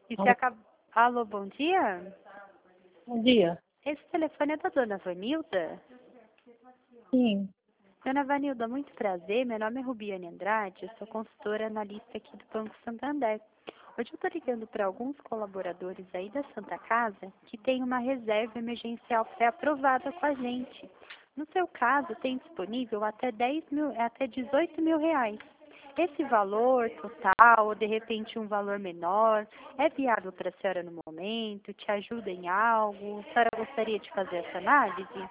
E você Alô, acaba... Alô, bom dia? bom dia. Esse telefone é da dona Vanilda? Sim, Dona Vanilda, muito prazer. Meu nome é Rubiane Andrade, eu sou consultora analista aqui do Banco Santander. Hoje eu estou ligando para alguns colaboradores aí da Santa Casa que tem uma reserva emergencial pré-aprovada com a gente. No seu caso, tem disponível até 10 mil, até 18 mil reais. Esse valor total, ou de repente um valor menor, é viável para a senhora no momento? Te ajuda em algo? A senhora gostaria de fazer essa análise?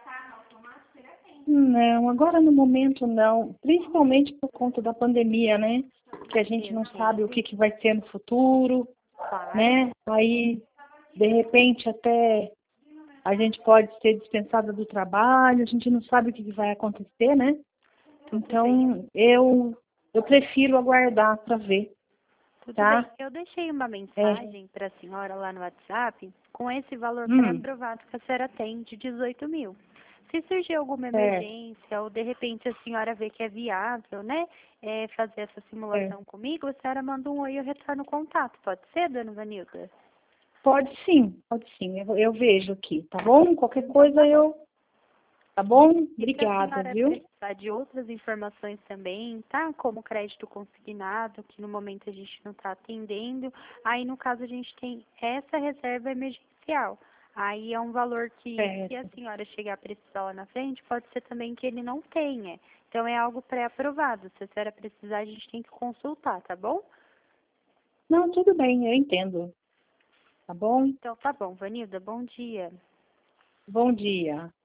não, agora no momento não, principalmente por conta da pandemia, né? Que a gente Eu não sabe o entendo, que vai ser no futuro, claro. né? Aí, de repente, até a gente pode ser dispensada do trabalho, a gente não sabe o que vai acontecer, né? Tudo bem, Então, eu prefiro aguardar para ver, tudo bem. tá? Eu deixei uma É, mensagem para a senhora lá no WhatsApp com esse valor hum, pré-aprovado que a senhora tem de 18 mil. Se surgir alguma é, emergência ou de repente a senhora vê que é viável, né, fazer essa é. simulação comigo, a senhora manda um oi e eu retorno o contato. Pode ser, dona Vanilda? Pode sim, pode sim. Eu vejo aqui, tá bom? Qualquer Então coisa tá bom. tá bom? E se a Obrigada, senhora viu? precisar de outras informações também, tá? Como crédito consignado, que no momento a gente não está atendendo, aí no caso a gente tem essa reserva emergencial. Aí é um valor que, se a Certo. senhora chegar a precisar lá na frente, pode ser também que ele não tenha. Então é algo pré-aprovado. Se a senhora precisar, a gente tem que consultar, tá bom? Não, tudo bem, eu entendo. Tá bom? Então tá bom, Vanilda, bom dia. Bom dia.